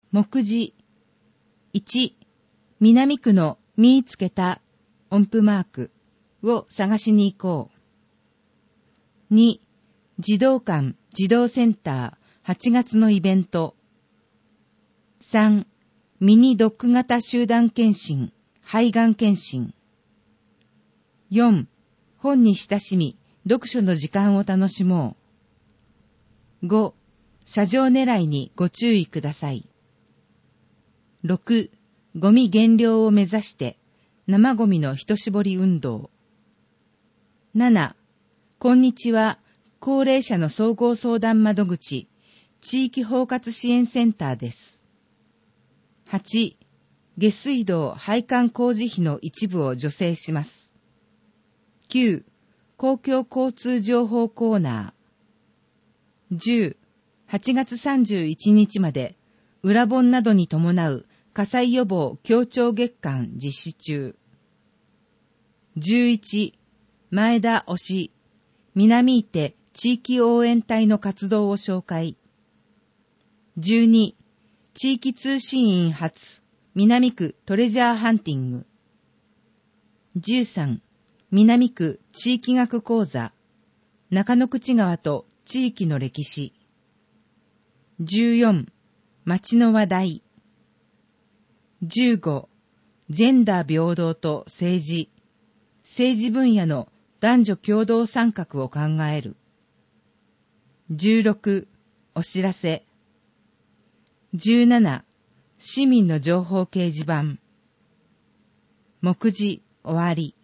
目次。1、南区の見つけた音符マークを探しに行こう。2、児童館児童センター8月のイベント。3、ミニドッグ型集団検診、肺がん検診。4、本に親しみ、読書の時間を楽しもう。5、車上狙いにご注意ください。6、ゴミ減量を目指して生ゴミの一絞り運動。7、こんにちは、高齢者の総合相談窓口、地域包括支援センターです。8、下水道配管工事費の一部を助成します。9、公共交通情報コーナー。10、8月31日まで、裏本などに伴う火災予防協調月間実施中。11、前田推し、南伊手地域応援隊の活動を紹介。12、地域通信員発、南区トレジャーハンティング。13、南区地域学講座、中野口川と地域の歴史。14、町の話題。15、ジェンダー平等と政治、政治分野の男女共同参画を考える。16、お知らせ。17、市民の情報掲示板。目次終わり。